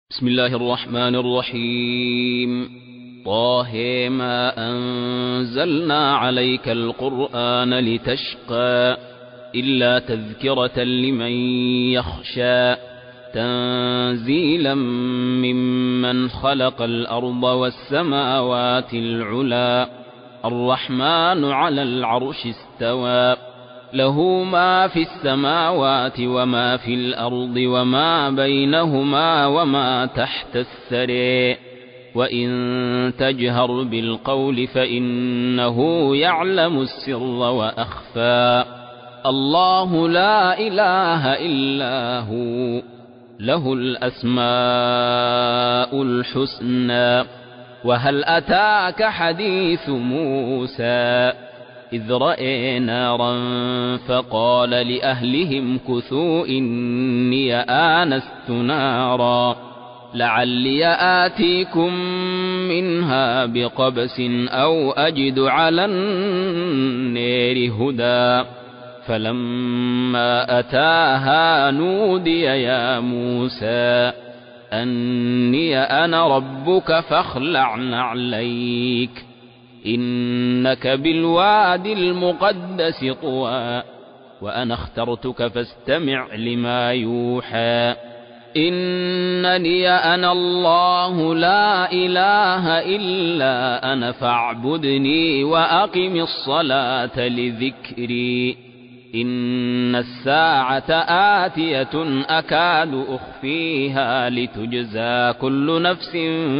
بسم الله الرحمن الرحيم. طه ما أنزلنا عليك القرآن لتشقى إلا تذكرة لمن يخشى تنزيلا ممن خلق الأرض والسماوات العلى الرحمن على العرش استوى له ما في السماوات وما في الأرض وما بينهما وما تحت الثرى وإن تجهر بالقول فإنه يعلم السر وأخفى الله لا إله إلا هو له الأسماء الحسنى. وهل أتاك حديث موسى إذ رأى نارا فقال لأهلهم كثوا إني آنست نارا لعلي آتيكم منها بقبس أو أجد على النار هدى فلما أتاها نودي يا موسى أني أنا ربك فاخلع نعليك إنك بالواد المقدس طوى وأنا اخترتك فاستمع لما يوحى إنني أنا الله لا إله إلا أنا فاعبدني وأقم الصلاة لذكري إن الساعة آتية أكاد أخفيها لتجزى كل نفس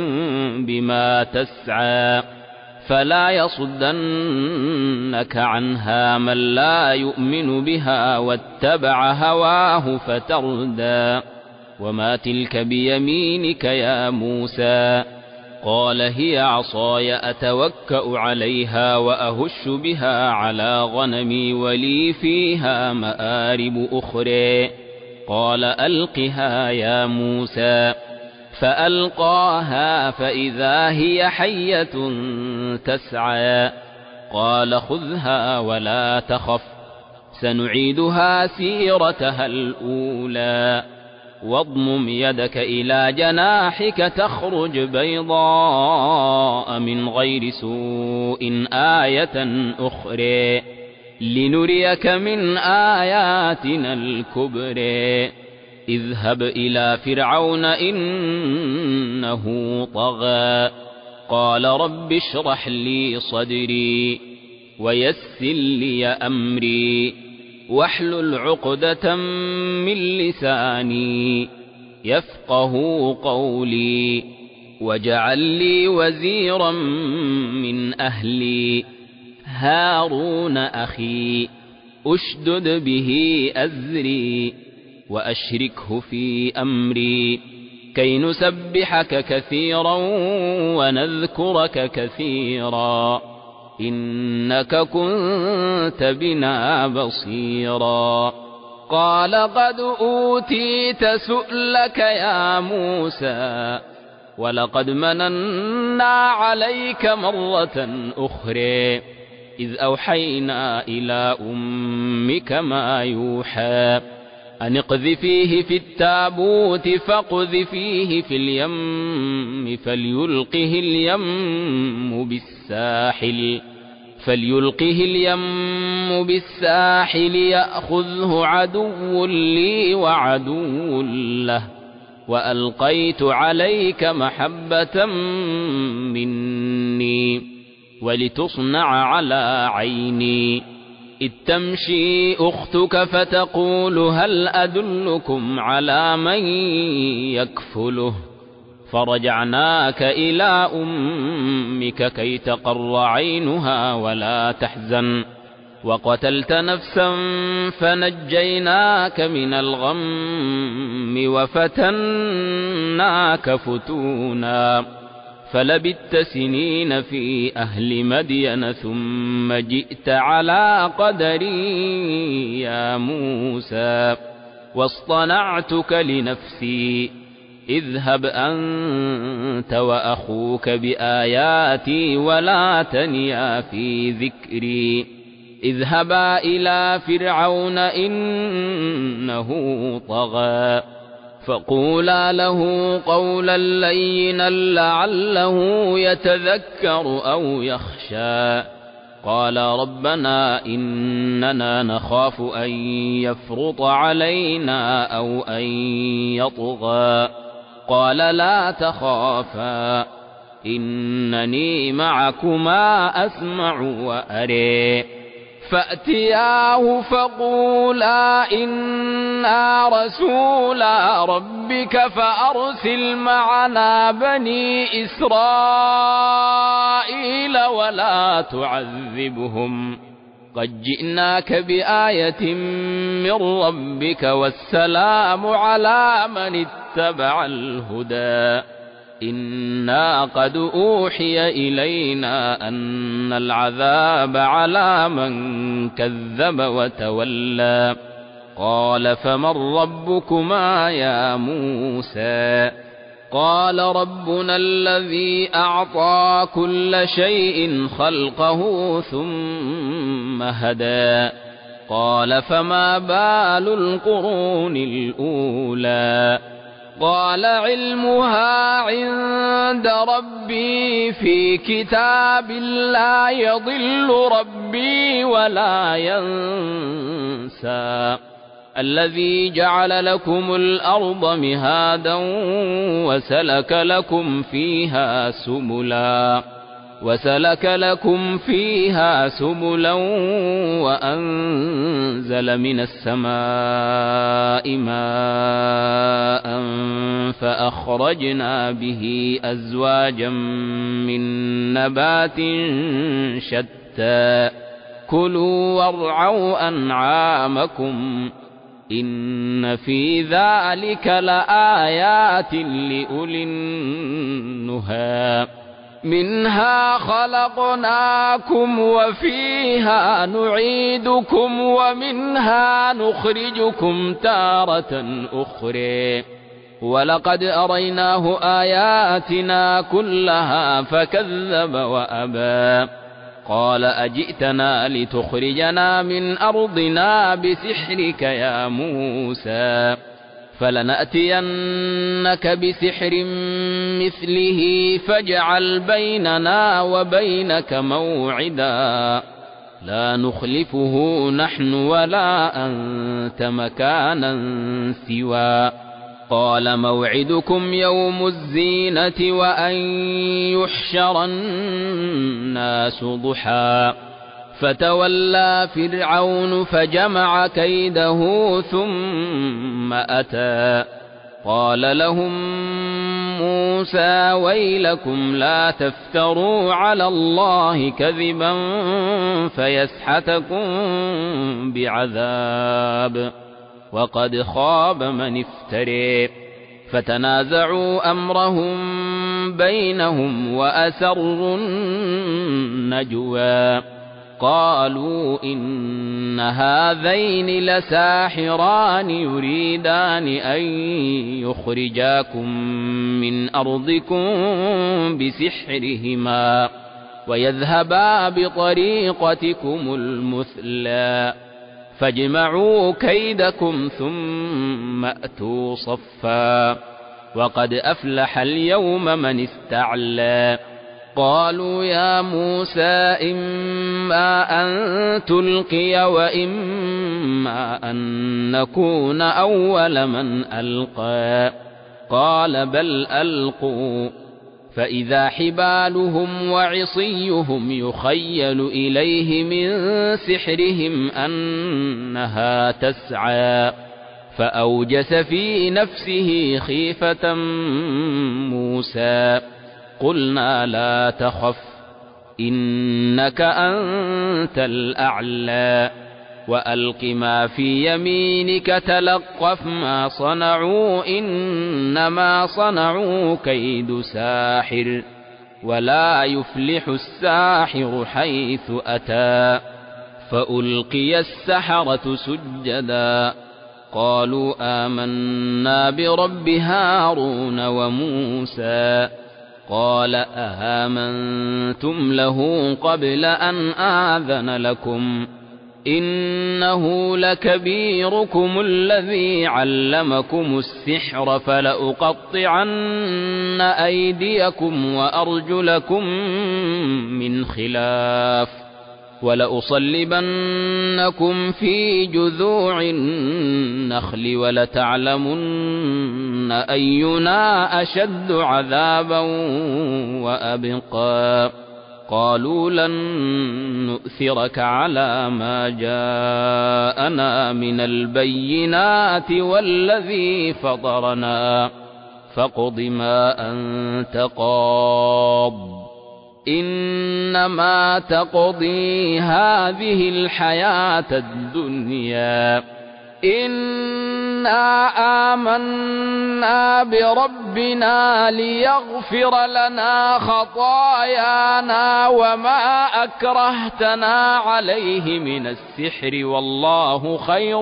بما تسعى فلا يصدنك عنها من لا يؤمن بها واتبع هواه فتردى وما تلك بيمينك يا موسى قال هي عصاي أتوكأ عليها وأهش بها على غنمي ولي فيها مآرب أخرى قال ألقها يا موسى فألقاها فإذا هي حية تسعى قال خذها ولا تخف سنعيدها سيرتها الأولى واضمم يدك إلى جناحك تخرج بيضاء من غير سوء آية أخرى لنريك من آياتنا الكبرى اذهب إلى فرعون إنه طغى قال رب اشرح لي صدري ويسر لي أمري واحلل عقدة من لساني يفقه قولي واجعل لي وزيرا من أهلي هارون أخي أشدد به أزري وأشركه في أمري كي نسبحك كثيرا ونذكرك كثيرا إنك كنت بنا بصيرا قال قد أوتيت سؤلك يا موسى ولقد مننا عليك مرة أخرى إذ أوحينا إلى أمك ما يوحى أن اقذفيه في التابوت فاقذفيه في اليم فليلقه اليم بالساحل يأخذه عدو لي وعدو له وألقيت عليك محبة مني ولتصنع على عيني إذ تمشي أختك فتقول هل أدلكم على من يكفله فرجعناك إلى أمك كي تقر عينها ولا تحزن وقتلت نفسا فنجيناك من الغم وفتناك فتونا فلبثت سنين في أهل مدين ثم جئت على قدري يا موسى واصطنعتك لنفسي اذهب أنت وأخوك بآياتي ولا تنيا في ذكري اذهبا إلى فرعون إنه طغى فقولا له قولا لينا لعله يتذكر أو يخشى. قال ربنا إننا نخاف أن يفرط علينا أو أن يطغى. قال لا تخافا إنني معكما أسمع وأري. فأتياه فقولا إنا رسولا ربك فأرسل معنا بني إسرائيل ولا تعذبهم قد جئناك بآية من ربك والسلام على من اتبع الهدى. إنا قد أوحي إلينا أن العذاب على من كذب وتولى. قال فمن ربكما يا موسى؟ قال ربنا الذي أعطى كل شيء خلقه ثم هدى. قال فما بال القرون الأولى؟ قال علمها عند ربي في كتاب لا يضل ربي ولا ينسى. الذي جعل لكم الأرض مهادا وسلك لكم فيها سبلا وأنزل من السماء ماء فأخرجنا به أزواجا من نبات شتى. كلوا وارعوا أنعامكم إن في ذلك لآيات لأولي النهى. منها خلقناكم وفيها نعيدكم ومنها نخرجكم تارة أخرى. ولقد أريناه آياتنا كلها فكذب وأبى. قال أجئتنا لتخرجنا من أرضنا بسحرك يا موسى؟ فلنأتينك بسحر مثله فاجعل بيننا وبينك موعدا لا نخلفه نحن ولا أنت مكانا سوى. قال موعدكم يوم الزينة وأن يحشر الناس ضحى. فتولى فرعون فجمع كيده ثم أتى. قال لهم موسى ويلكم لا تفتروا على الله كذبا فيسحتكم بعذاب وقد خاب من افتري. فتنازعوا أمرهم بينهم وأسروا النجوى. قالوا إن هذين لساحران يريدان أن يخرجاكم من أرضكم بسحرهما ويذهبا بطريقتكم المثلى. فاجمعوا كيدكم ثم أتوا صفا وقد أفلح اليوم من استعلى. قالوا يا موسى إما أن تلقي وإما أن نكون أول من ألقى. قال بل ألقوا. فإذا حبالهم وعصيهم يخيل إليه من سحرهم أنها تسعى. فأوجس في نفسه خيفة موسى. قلنا لا تخف إنك أنت الأعلى وألق ما في يمينك تلقف ما صنعوا إنما صنعوا كيد ساحر ولا يفلح الساحر حيث أتى. فألقي السحرة سجدا قالوا آمنا برب هارون وموسى. قال أآمنتم له قبل أن آذن لكم إنه لكبيركم الذي علمكم السحر فلأقطعن أيديكم وأرجلكم من خلاف ولأصلبنكم في جذوع النخل ولتعلمن أينا أشد عذابا وأبقى قالوا لن نؤثرك على ما جاءنا من البينات والذي فطرنا فاقض ما أنت قاض إنما تقضي هذه الحياة الدنيا إنا آمنا بربنا ليغفر لنا خطايانا وما أكرهتنا عليه من السحر والله خير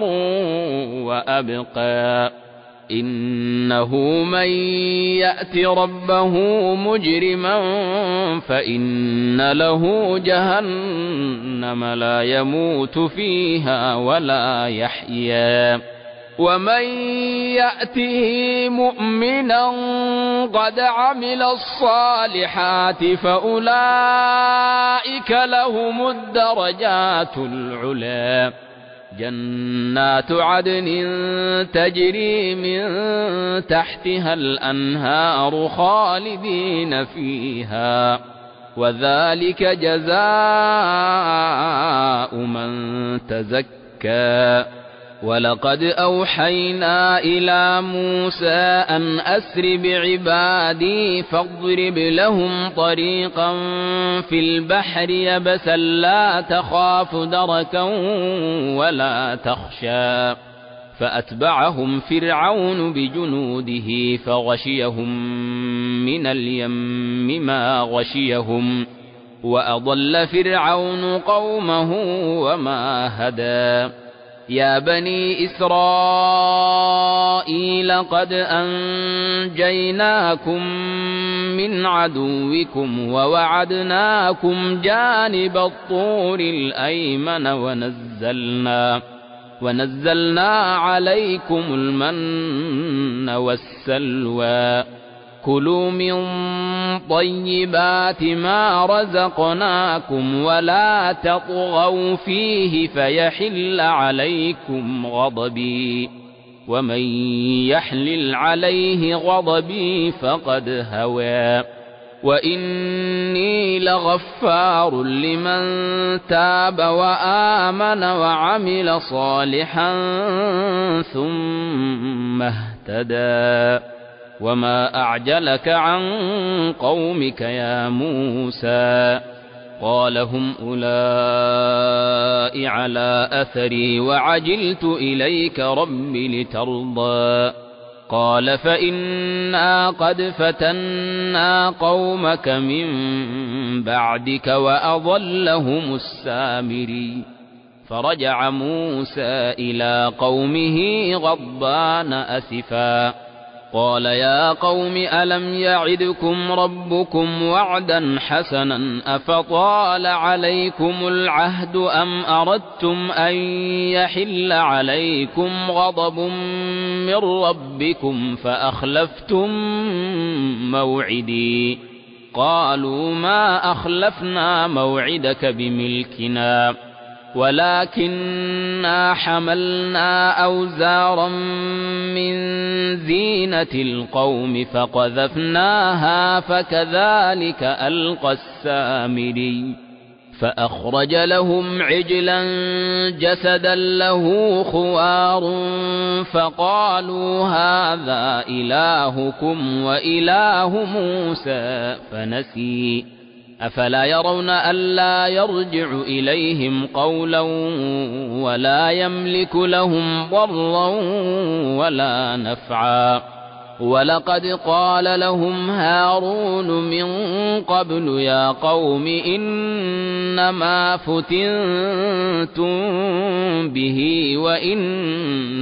وأبقى إنه من يأت ربه مجرما فإن له جهنم لا يموت فيها ولا يحيا ومن يأته مؤمنا قد عمل الصالحات فأولئك لهم الدرجات العلى جنات عدن تجري من تحتها الأنهار خالدين فيها وذلك جزاء من تزكى ولقد أوحينا إلى موسى أن أسر بعبادي فاضرب لهم طريقا في البحر يبسا لا تخاف دركا ولا تخشى فأتبعهم فرعون بجنوده فغشيهم من اليم ما غشيهم وأضل فرعون قومه وما هدى يا بني إسرائيل قد أنجيناكم من عدوكم ووعدناكم جانب الطور الأيمن ونزلنا عليكم المن والسلوى كلوا من طيبات ما رزقناكم ولا تطغوا فيه فيحل عليكم غضبي ومن يحلل عليه غضبي فقد هوى وإني لغفار لمن تاب وآمن وعمل صالحا ثم اهتدى وما أعجلك عن قومك يا موسى قال هم أولئك على أثري وعجلت إليك رب لترضى قال فإنا قد فتنا قومك من بعدك وأضلهم السامري فرجع موسى إلى قومه غضبان أسفا قال يا قوم ألم يعدكم ربكم وعدا حسنا أفطال عليكم العهد أم أردتم أن يحل عليكم غضب من ربكم فأخلفتم موعدي قالوا ما أخلفنا موعدك بملكنا ولكننا حملنا أوزارا من زينة القوم فقذفناها فكذلك ألقى السامري فأخرج لهم عجلا جسدا له خوار فقالوا هذا إلهكم وإله موسى فنسي أفلا يرون ألا يرجع إليهم قولا ولا يملك لهم ضرا ولا نفعا ولقد قال لهم هارون من قبل يا قوم إنما فتنتم به وإن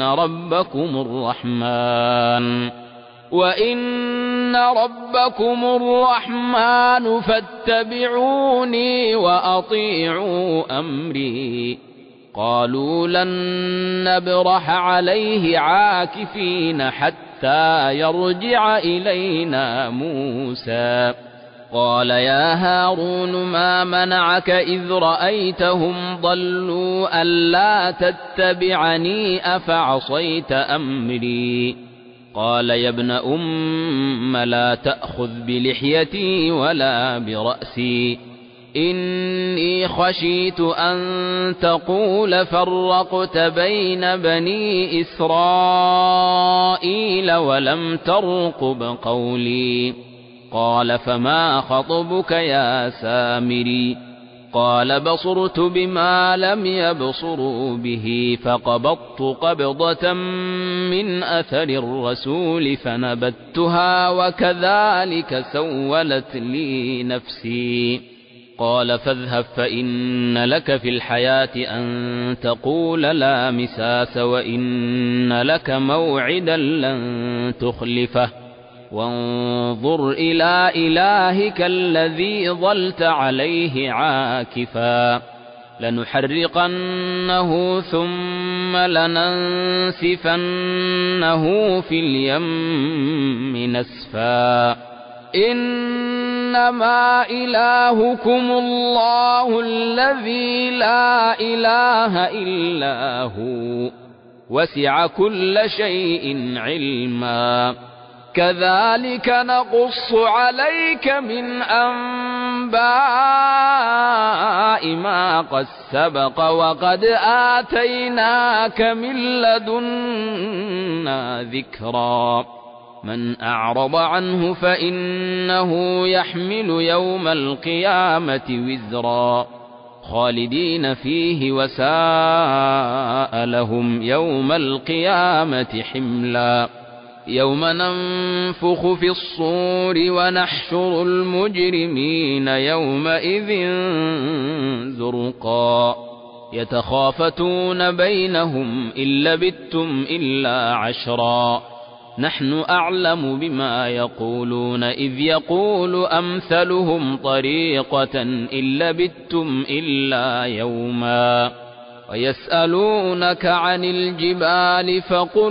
ربكم الرحمن فاتبعوني وأطيعوا أمري قالوا لن نبرح عليه عاكفين حتى يرجع إلينا موسى. قال يا هارون ما منعك إذ رأيتهم ضلوا ألا تتبعني أفعصيت أمري؟ قال يا ابن أم لا تأخذ بلحيتي ولا برأسي إني خشيت أن تقول فرقت بين بني إسرائيل ولم ترقب قولي. قال فما خطبك يا سامري؟ قال بصرت بما لم يبصروا به فقبضت قبضة من أثر الرسول فنبذتها وكذلك سولت لي نفسي. قال فاذهب فإن لك في الحياة أن تقول لا مساس وإن لك موعدا لن تخلفه وانظر إلى إلهك الذي ظلت عليه عاكفا لنحرقنه ثم لننسفنه في اليم نسفا إنما إلهكم الله الذي لا إله إلا هو وسع كل شيء علما كذلك نقص عليك من أنباء ما قد سبق وقد آتيناك من لدنا ذكرا من أعرض عنه فإنه يحمل يوم القيامة وزرا خالدين فيه وساء لهم يوم القيامة حملا يوم ننفخ في الصور ونحشر المجرمين يومئذ زرقا يتخافتون بينهم إن لبثتم إلا عشرا نحن أعلم بما يقولون إذ يقول أمثلهم طريقة إن لبثتم إلا يوما ويسألونك عن الجبال فقل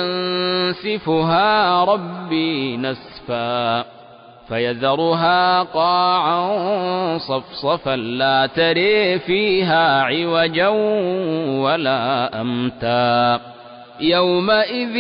ينسفها ربي نسفا فيذرها قاعا صفصفا لا تري فيها عوجا ولا أمتا يومئذ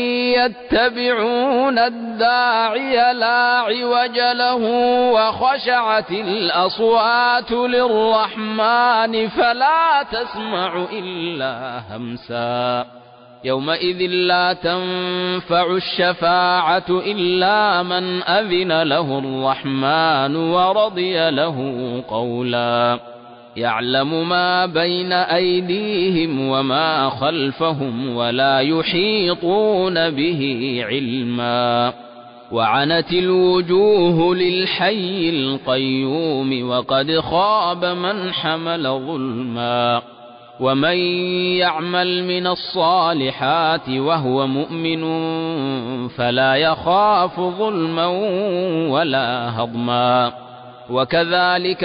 يتبعون الداعي لا عوج له وخشعت الأصوات للرحمن فلا تسمع إلا همسا يومئذ لا تنفع الشفاعة إلا من أذن له الرحمن ورضي له قولا يعلم ما بين أيديهم وما خلفهم ولا يحيطون به علما وعنت الوجوه للحي القيوم وقد خاب من حمل ظلما ومن يعمل من الصالحات وهو مؤمن فلا يخاف ظلما ولا هضما وكذلك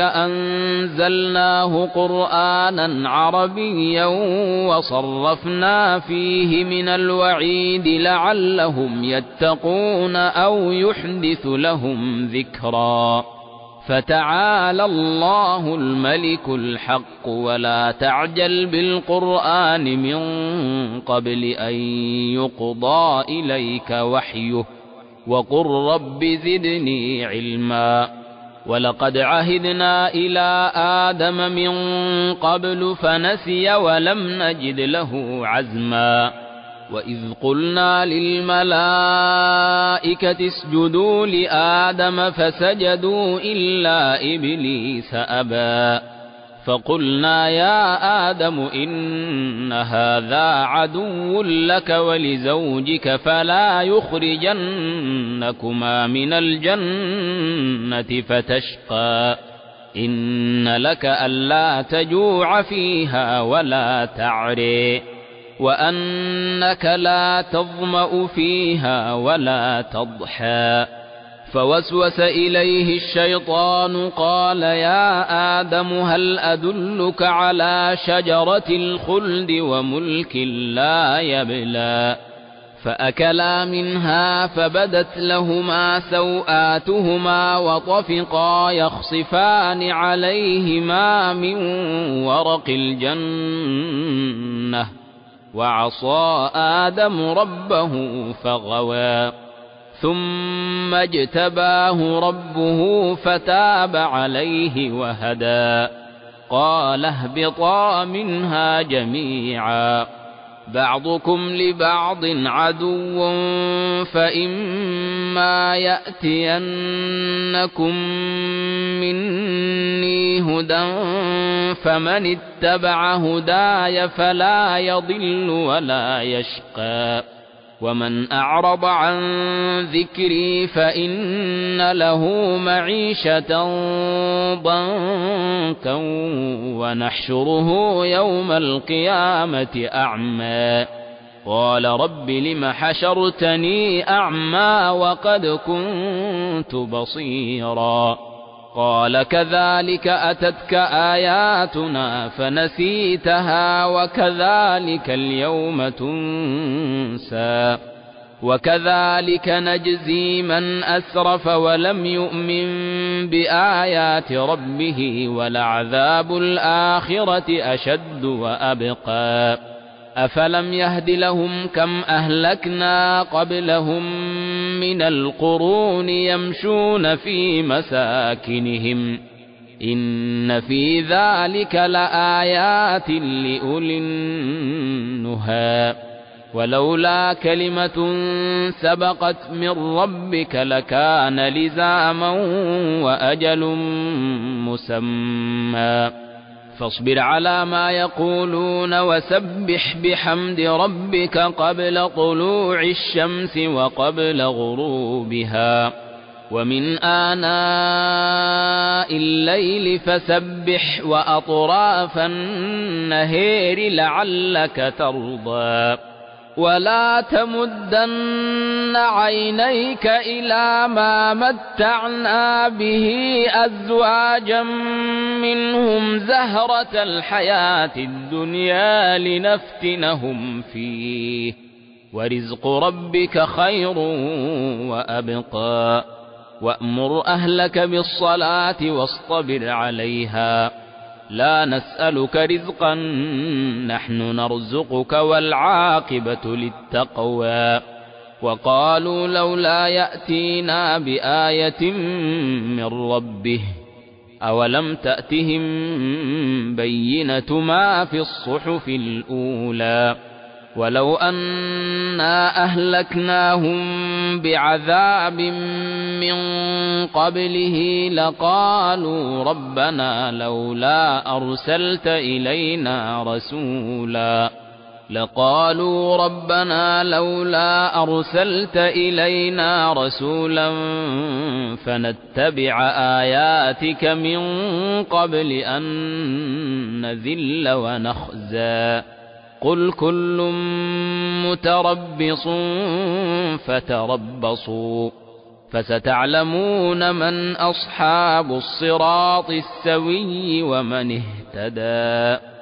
أنزلناه قرآنا عربيا وصرفنا فيه من الوعيد لعلهم يتقون أو يحدث لهم ذكرا فتعالى الله الملك الحق ولا تعجل بالقرآن من قبل أن يقضى إليك وحيه وقل رب زدني علما ولقد عهدنا إلى آدم من قبل فنسي ولم نجد له عزما وإذ قلنا للملائكة اسجدوا لآدم فسجدوا إلا إبليس أبى فقلنا يا آدم إن هذا عدو لك ولزوجك فلا يخرجنكما من الجنة فتشقى إن لك ألا تجوع فيها ولا تعري وأنك لا تظمأ فيها ولا تضحى فوسوس إليه الشيطان قال يا آدم هل أدلك على شجرة الخلد وملك لا يبلى فأكلا منها فبدت لهما سوآتهما وطفقا يخصفان عليهما من ورق الجنة وعصى آدم ربه فغوى ثم اجتباه ربه فتاب عليه وهدى قال اهبطا منها جميعا بعضكم لبعض عدو فإما يأتينكم مني هدى فمن اتبع هداي فلا يضل ولا يشقى ومن أعرض عن ذكري فإن له معيشة ضنكا ونحشره يوم القيامة أعمى قال رب لم حشرتني أعمى وقد كنت بصيرا قال كذلك أتتك آياتنا فنسيتها وكذلك اليوم تنسى وكذلك نجزي من أسرف ولم يؤمن بآيات ربه ولعذاب الآخرة أشد وأبقى أفلم يهد لهم كم أهلكنا قبلهم من القرون يمشون في مساكنهم إن في ذلك لآيات لأولي النهى ولولا كلمة سبقت من ربك لكان لزاما وأجل مسمى فاصبر على ما يقولون وسبح بحمد ربك قبل طلوع الشمس وقبل غروبها ومن آناء الليل فسبح وأطراف النهار لعلك ترضى ولا تمدن عينيك إلى ما متعنا به أزواجا منهم زهرة الحياة الدنيا لنفتنهم فيه ورزق ربك خير وأبقى وأمر أهلك بالصلاة واصطبر عليها لا نسألك رزقا نحن نرزقك والعاقبة للتقوى وقالوا لولا يأتينا بآية من ربه أولم تأتهم بينة ما في الصحف الأولى ولو أنا أهلكناهم بعذاب من قبله لقالوا ربنا لولا أرسلت إلينا رسولا فنتبع آياتك من قبل أن نذل ونخزى قل كل متربص فتربصوا فستعلمون من أصحاب الصراط السوي ومن اهتدى